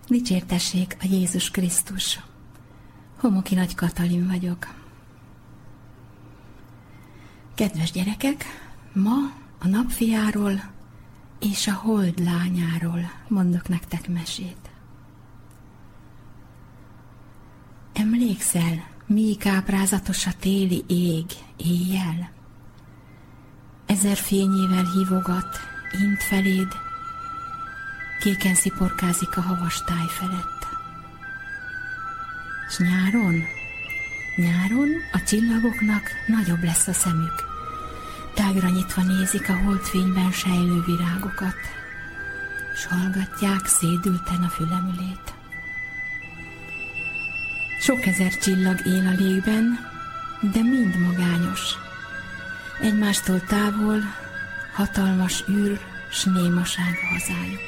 Dicsértessék a Jézus Krisztus! Homoki Nagy Katalin vagyok. Kedves gyerekek, ma a napfiáról és a hold lányáról mondok nektek mesét. Emlékszel, mi káprázatos a téli ég éjjel? 1000 fényével hívogat, int feléd, kéken sziporkázik a havas táj felett. S nyáron a csillagoknak nagyobb lesz a szemük, tágra nyitva nézik a holdfényben sejlő virágokat, s hallgatják szédülten a fülemülét. Sok ezer csillag él a légben, de mind magányos. Egymástól távol, hatalmas űr, s némaság a hazájuk.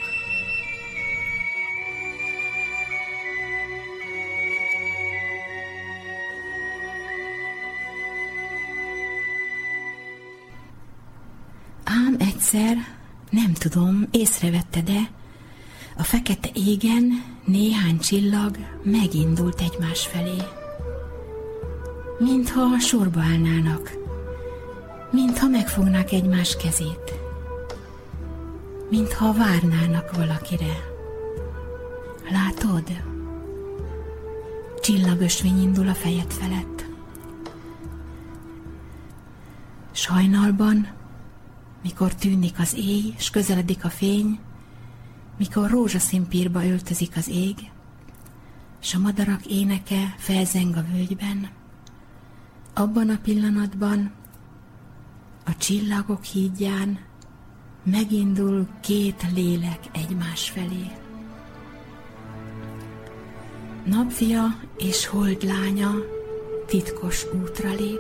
Ám egyszer, nem tudom, észrevette-e, a fekete égen néhány csillag megindult egymás felé. Mintha sorba állnának, mintha megfognák egymás kezét, mintha várnának valakire. Látod? Csillagösvény indul a fejed felett. Sajnalban, mikor tűnik az éj, s közeledik a fény, mikor rózsaszínpírba öltözik az ég, s a madarak éneke felzeng a völgyben, abban a pillanatban a csillagok hídján megindul 2 lélek egymás felé. Napfia és holdlánya titkos útra lép.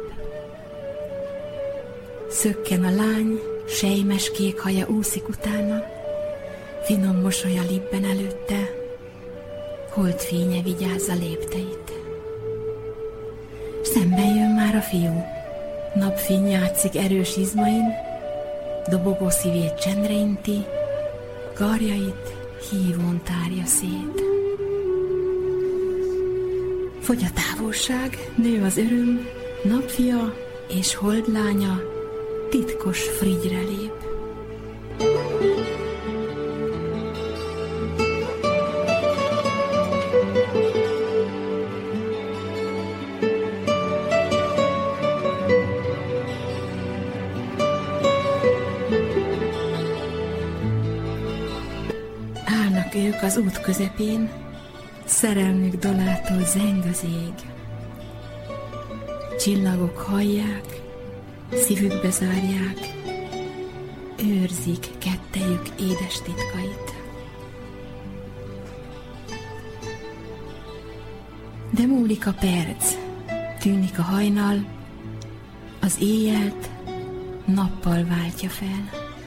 Szökken a lány, sejmes kék haja úszik utána, finom mosolya libben előtte, holdfénye vigyázza lépteit. Szemben jön már a fiú, napfény játszik erős izmain, dobogó szívét csendre inti, karjait hívón tárja szét. Fogy a távolság, nő az öröm, napfia és holdlánya titkos frigyre lép. Állnak ők az út közepén, szerelmük dalától zeng az ég. Csillagok hallják, szívükbe zárják, őrzik kettejük édes titkait. De múlik a perc, tűnik a hajnal, az éjjelt nappal váltja fel.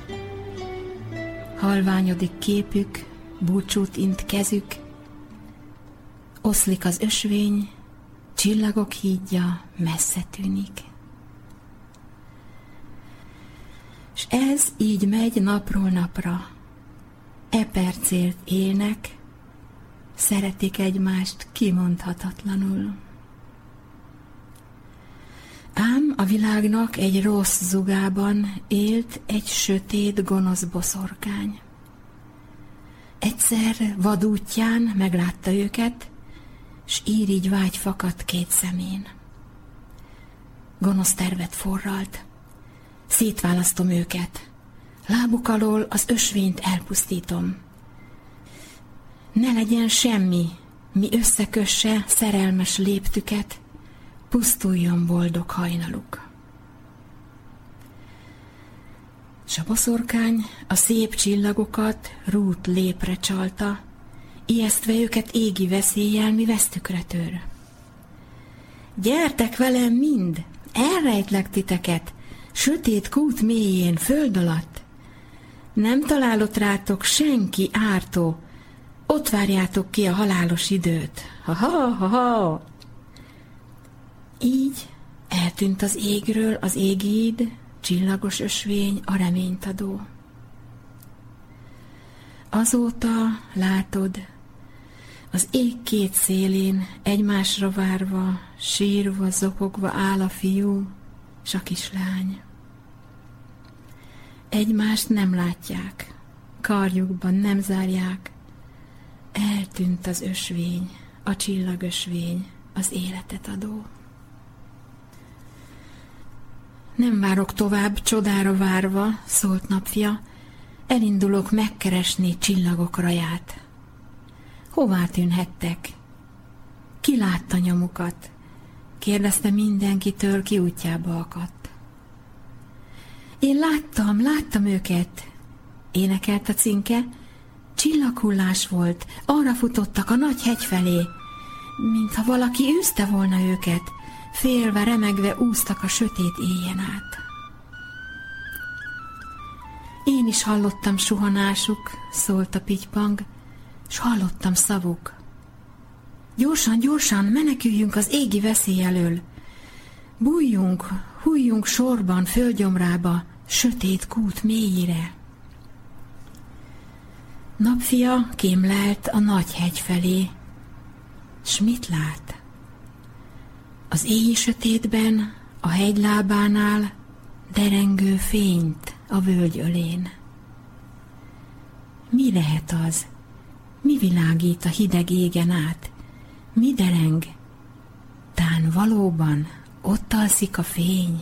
Halványodik képük, búcsút int kezük, oszlik az ösvény, csillagok hídja messze tűnik. S ez így megy napról napra. E percért élnek, szeretik egymást kimondhatatlanul. Ám a világnak egy rossz zugában élt egy sötét, gonosz boszorkány. Egyszer vadútján meglátta őket, s irigy vágy fakadt 2 szemén. Gonosz tervet forralt, szétválasztom őket, lábuk alól az ösvényt elpusztítom. Ne legyen semmi, mi összekösse szerelmes léptüket, pusztuljon boldog hajnaluk. S a boszorkány a szép csillagokat rút lépre csalta, ijesztve őket égi veszéllyel, mi vesztükre tör. Gyertek velem mind, elrejtlek titeket, sötét kút mélyén, föld alatt. Nem találott rátok senki ártó, ott várjátok ki a halálos időt. Ha-ha-ha-ha! Így eltűnt az égről az égíd, csillagos ösvény, a reményt adó. Azóta, látod, Az ég két szélén egymásra várva, sírva, zokogva áll a fiú s a kislány. Egymást nem látják, karjukban nem zárják, eltűnt az ösvény, a csillagösvény, az életet adó. Nem várok tovább, csodára várva, szólt napfia, elindulok megkeresni csillagok raját. Hová tűnhettek? Ki látta nyomukat? Kérdezte mindenkitől, ki útjába akadt. Én láttam őket, énekelt a cinke, csillaghullás volt, arra futottak a nagy hegy felé, mintha valaki űzte volna őket, félve, remegve úsztak a sötét éjjel át. Én is hallottam suhanásuk, szólt a pitypang, s hallottam szavuk. Gyorsan, gyorsan, meneküljünk az égi veszély elől. Bújjunk, hújjunk sorban földgyomrába, sötét kút mélyére. Napfia kémlelt a nagy hegy felé, s mit lát? Az éjjel sötétben, a hegy lábánál derengő fényt a völgy ölén. Mi lehet az? Mi világít a hideg égen át? Mi dereng? Tán valóban ott alszik a fény?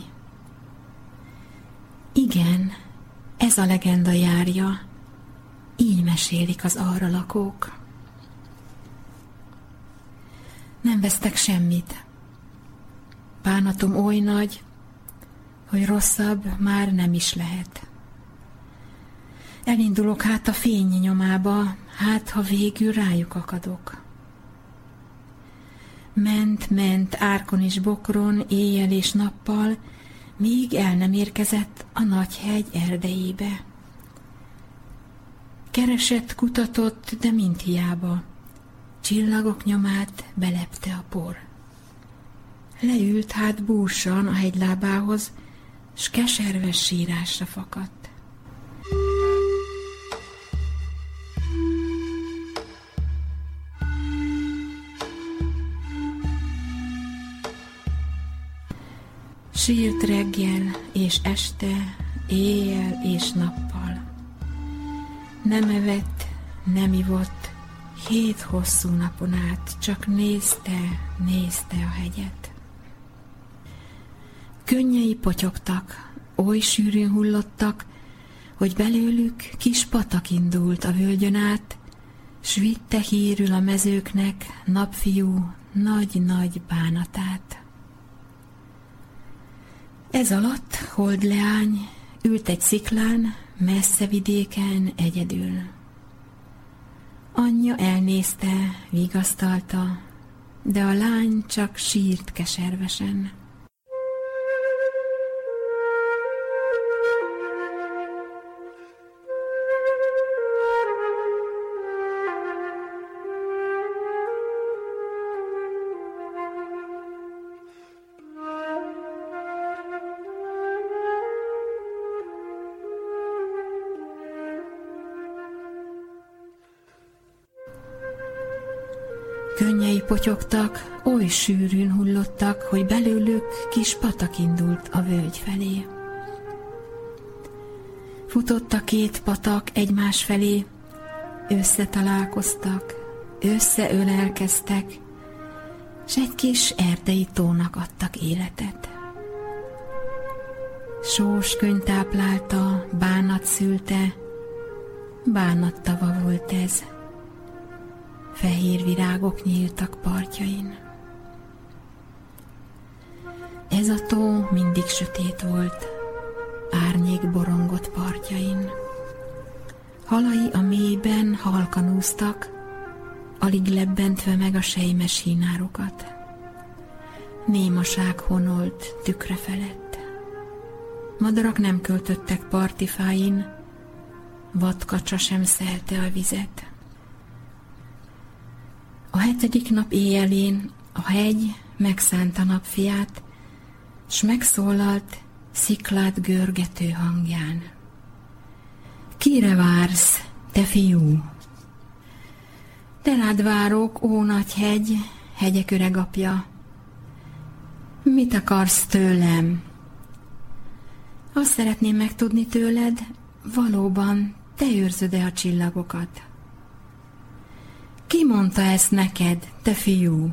Igen, ez a legenda járja, így mesélik az arra lakók. Nem vesztek semmit. Bánatom oly nagy, hogy rosszabb már nem is lehet. Elindulok hát a fény nyomába, hát ha végül rájuk akadok. Ment árkon és bokron, éjjel és nappal, míg el nem érkezett a nagy hegy erdejébe. Keresett, kutatott, de mind hiába. Csillagok nyomát belepte a por. Leült hát búsan a hegylábához, s keserves sírásra fakadt. Sírt reggel és este, éjjel és nappal. Nem evett, nem ivott, 7 hosszú napon át, csak nézte a hegyet. Könnyei potyogtak, oly sűrűn hullottak, hogy belőlük kis patak indult a völgyön át, s vitte hírül a mezőknek napfiú nagy-nagy bánatát. Ez alatt holdleány ült egy sziklán, messze vidéken egyedül. Anyja elnézte, vigasztalta, de a lány csak sírt keservesen. Könnyei potyogtak, oly sűrűn hullottak, hogy belőlük kis patak indult a völgy felé. Futott a 2 patak egymás felé, összetalálkoztak, összeölelkeztek, s egy kis erdei tónak adtak életet. Sós könyv táplálta, bánat szülte, bánattava volt ez. Fehér virágok nyíltak partjain. Ez a tó mindig sötét volt, árnyék borongott partjain. Halai a mélyben halkan úsztak, alig lebbentve meg a selymes hínárokat. Némaság honolt tükre felett. Madarak nem költöttek partifáin, vadkacsa sem szelte a vizet. A 7. nap éjjelén a hegy megszánta napfiát, s megszólalt sziklát görgető hangján. Kire vársz, te fiú? Te rád várok, ó nagy hegy, hegyek öreg apja. Mit akarsz tőlem? Azt szeretném megtudni tőled, valóban te őrzöd-e a csillagokat? Ki mondta ezt neked, te fiú?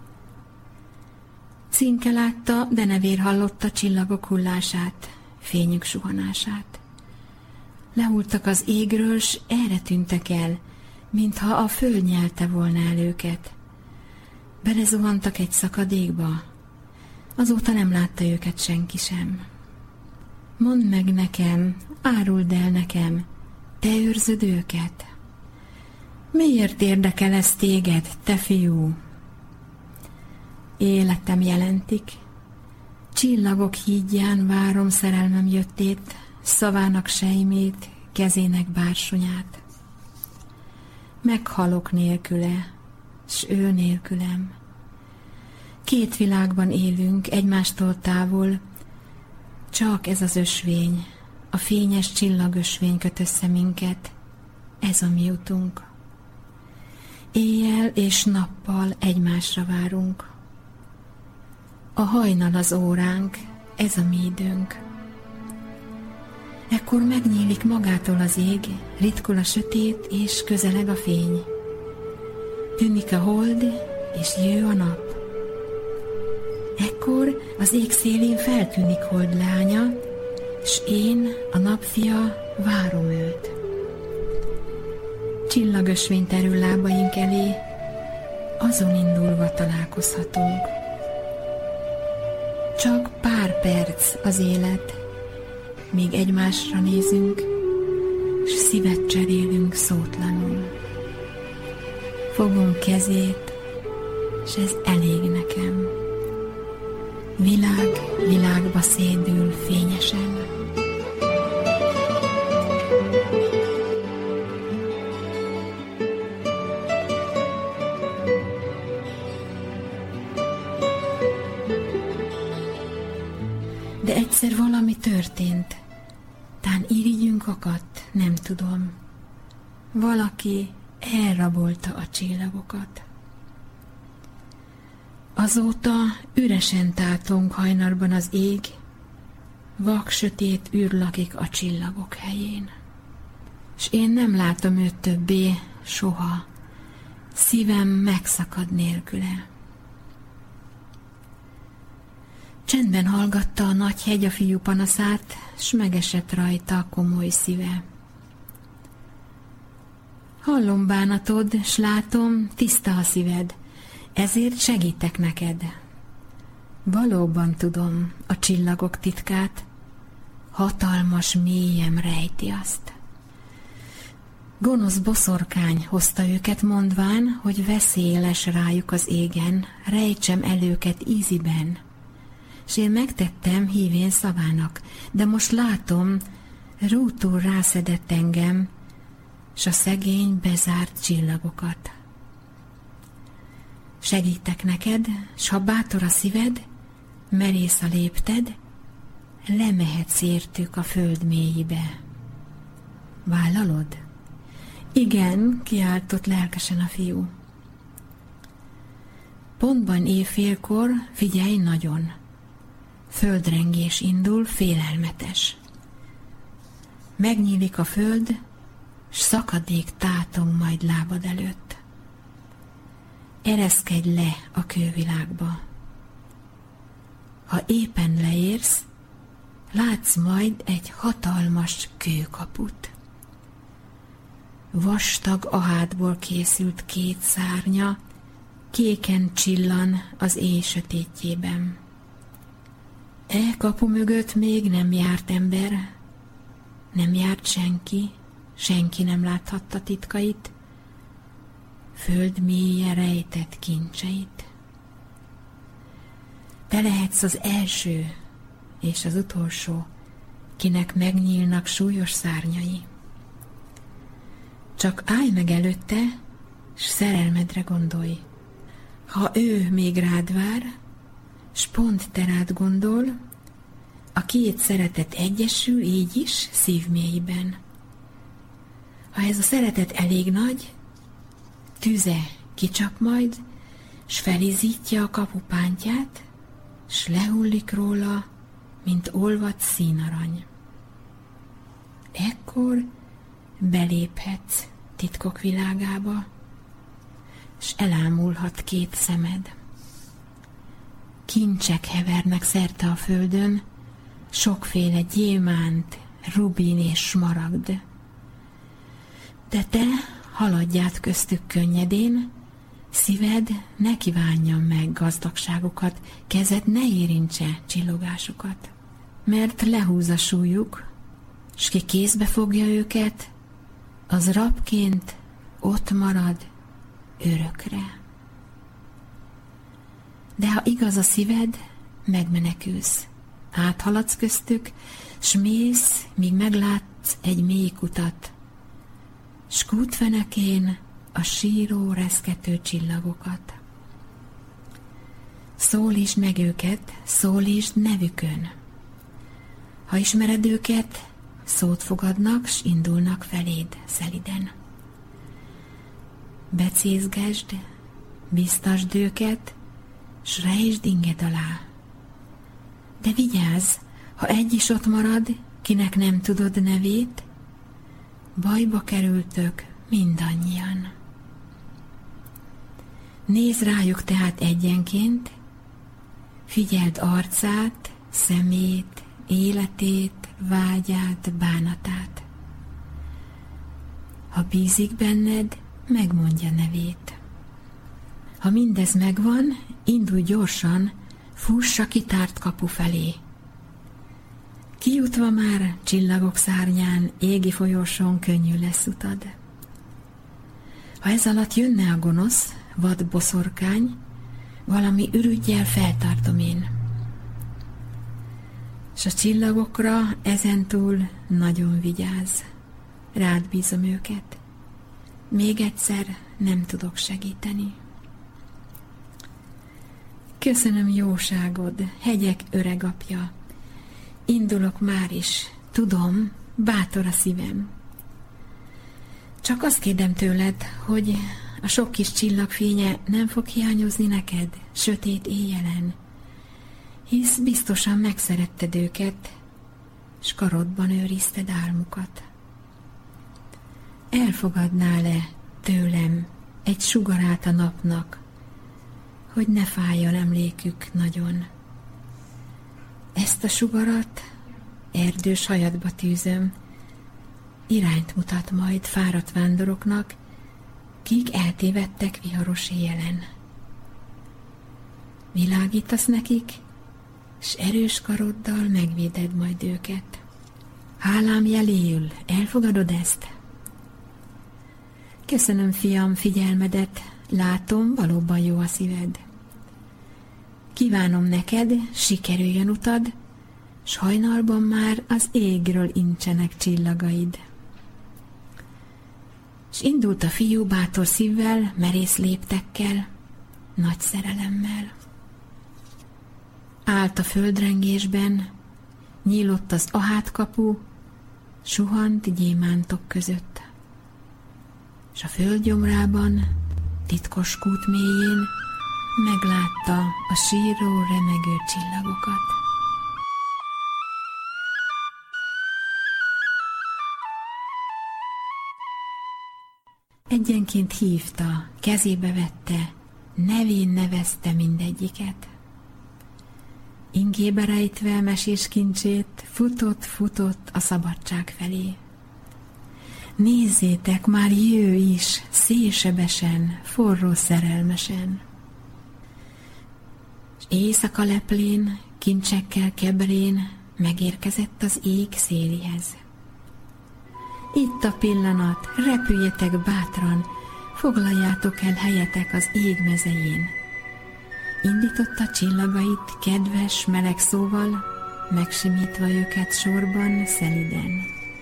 Cinke látta, de nevér hallotta csillagok hullását, fényük suhanását. Lehultak az égről, s erre tűntek el, mintha a föld nyelte volna el őket. Belezuhantak egy szakadékba, azóta nem látta őket senki sem. Mondd meg nekem, áruld el nekem, te őrzöd őket? Miért érdekel ez téged, te fiú? Életem jelentik, csillagok hídján várom szerelmem jöttét, szavának sejmét, kezének bársonyát. Meghalok nélküle, s ő nélkülem. Két világban élünk, egymástól távol, csak ez az ösvény, a fényes csillagösvény köt össze minket, ez a mi utunk. Éjjel és nappal egymásra várunk. A hajnal az óránk, ez a mi időnk. Ekkor megnyílik magától az ég, ritkul a sötét és közeleg a fény. Tűnik a hold és jő a nap. Ekkor az ég szélén feltűnik hold lánya, s én, a napfia, várom őt. Csillagösvény terül lábaink elé, azon indulva találkozhatunk. Csak pár perc az élet, míg egymásra nézünk, s szívet cserélünk szótlanul. Fogom kezét, s ez elég nekem. Világ világba szédül fényesen. De egyszer valami történt, tán irigyünk akadt, nem tudom. Valaki elrabolta a csillagokat. Azóta üresen tátong hajnalban az ég, vak sötét űr lakik a csillagok helyén. S én nem látom őt többé soha, szívem megszakad nélküle. Csendben hallgatta a nagy hegy a fiú panaszát, s megesett rajta a komoly szíve. Hallom bánatod, s látom, tiszta a szíved, ezért segítek neked. Valóban tudom a csillagok titkát, hatalmas mélyem rejti azt. Gonosz boszorkány hozta őket, mondván, hogy veszély lesz rájuk az égen, rejtsem el őket íziben. S én megtettem hívén szavának, de most látom, rútul rászedett engem, s a szegény bezárt csillagokat. Segítek neked, s ha bátor a szíved, merész a lépted, lemehetsz értük a föld mélyébe. Vállalod? Igen, kiáltott lelkesen a fiú. Pontban éjfélkor, figyelj nagyon! Földrengés indul, félelmetes. Megnyílik a föld, s szakadék tátong majd lábad előtt. Ereszkedj le a kővilágba. Ha éppen leérsz, látsz majd egy hatalmas kőkaput. Vastag ahátból készült két szárnya, kéken csillan az éj sötétjében. Kapu mögött még nem járt ember, nem járt senki, senki nem láthatta titkait, föld mélye rejtett kincseit. Te lehetsz az első és az utolsó, kinek megnyílnak súlyos szárnyai. Csak állj meg előtte, s szerelmedre gondolj. Ha ő még rád vár, s pont te rád gondol, a két szeretet egyesül így is szívmélyben. Ha ez a szeretet elég nagy, tüze kicsap majd, s felizítja a kapupántját, s lehullik róla, mint olvadt színarany. Ekkor beléphetsz titkok világába, s elámulhat két szemed. Kincsek hevernek szerte a földön, sokféle gyémánt, rubin és smaragd. De te haladj át köztük könnyedén, szíved ne kívánja meg gazdagságukat, kezed ne érintse csillogásukat. Mert lehúz a súlyuk, s ki kézbe fogja őket, az rabként ott marad örökre. De ha igaz a szíved, megmenekülsz, áthaladsz köztük, s mész, míg meglátsz egy mély kutat, s kútfenekén a síró, reszkető csillagokat. Szólítsd meg őket, szólítsd nevükön. Ha ismered őket, szót fogadnak, s indulnak feléd szeliden. Becézgesd, biztasd őket, s rejtsd inged alá. De vigyázz, ha egy is ott marad, kinek nem tudod nevét, bajba kerültök mindannyian. Nézd rájuk tehát egyenként, figyeld arcát, szemét, életét, vágyát, bánatát. Ha bízik benned, megmondja nevét. Ha mindez megvan, indulj gyorsan, fuss a kitárt kapu felé. Kijutva már csillagok szárnyán, égi folyosón könnyű lesz utad. Ha ez alatt jönne a gonosz, vad boszorkány, valami ürüggyel feltartom én. S a csillagokra ezentúl nagyon vigyázz, rád bízom őket. Még egyszer nem tudok segíteni. Köszönöm jóságod, hegyek öregapja. Indulok már is, tudom, bátor a szívem. Csak azt kérdem tőled, hogy a sok kis csillagfénye nem fog hiányozni neked sötét éjjelen, hisz biztosan megszeretted őket, s karodban őrizted álmukat. Elfogadnál-e tőlem egy sugarát a napnak, hogy ne fájjon emlékük nagyon? Ezt a sugarat erdős hajadba tűzöm, irányt mutat majd fáradt vándoroknak, kik eltévedtek viharos éjjelen. Világítasz nekik, s erős karoddal megvéded majd őket. Hálám jeléül, elfogadod ezt? Köszönöm, fiam, figyelmedet, látom, valóban jó a szíved. Kívánom neked, sikerüljön utad, s hajnalban már az égről incsenek csillagaid. S indult a fiú bátor szívvel, merész léptekkel, nagy szerelemmel. Állt a földrengésben, nyílott az ahátkapu, suhant gyémántok között. S a földgyomrában, titkos kút mélyén meglátta a síró, remegő csillagokat. Egyenként hívta, kezébe vette, nevén nevezte mindegyiket. Ingébe rejtve mesés kincsét, futott a szabadság felé. Nézzétek, már jő is, szélsebesen, forró szerelmesen. És éjszaka leplén, kincsekkel kebrén megérkezett az ég szélihez. Itt a pillanat, repüljetek bátran, foglaljátok el helyetek az ég mezején. Indította csillagait kedves, meleg szóval, megsimítva őket sorban, szeliden.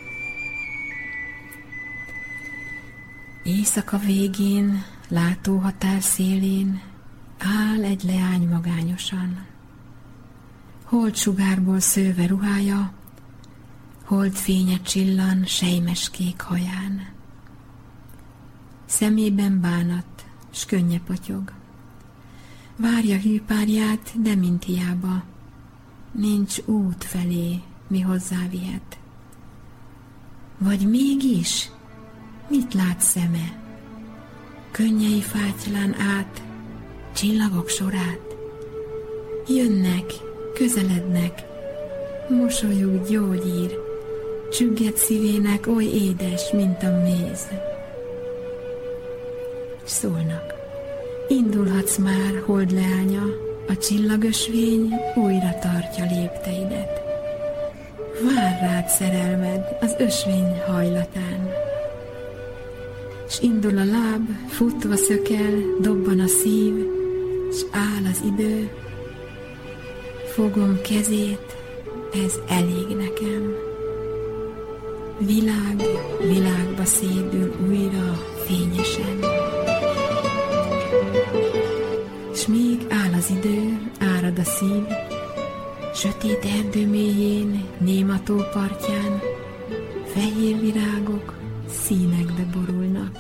Éjszaka végén, látóhatár szélén áll egy leány magányosan. Holdsugárból szőve ruhája, holdfénye csillan sejmes kék haján. Szemében bánat, s könnye potyog. Várja hűpárját, de mint hiába. Nincs út felé, mi hozzávihet. Vagy mégis? Mit lát szeme? Könnyei fátylán át, csillagok sorát. Jönnek, közelednek, mosolyuk gyógyír, csügged szívének oly édes, mint a méz. Szólnak, indulhatsz már, holdleánya, a csillagösvény újra tartja lépteidet. Vár rád szerelmed az ösvény hajlatán. S indul a láb, futva szökel, dobban a szív, s áll az idő. Fogom kezét, ez elég nekem. Világ világba szédül újra fényesen. S míg áll az idő, árad a szív, sötét erdő mélyén, néma tó partján, fehér virágok színekbe borulnak.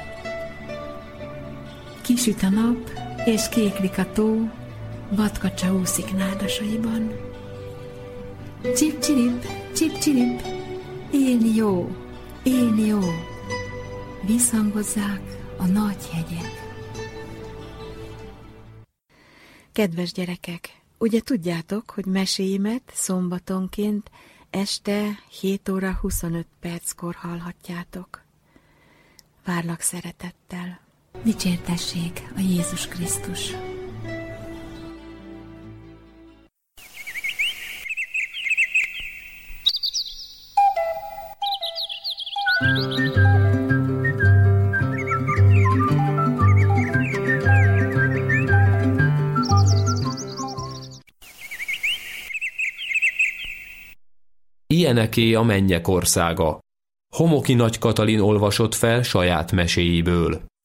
Kisüt a nap, és kéklik a tó, vadkacsa úszik nádasaiban. Csip-csirip, csip-csirip, élni jó, visszhangozzák a nagy hegyek. Kedves gyerekek, ugye tudjátok, hogy meséimet szombatonként este 7 óra 25 perckor hallhatjátok. Várlak szeretettel. Dicsértessék a Jézus Krisztus! Ilyeneké a mennyek országa. Homoki Nagy Katalin olvasott fel saját meséiből.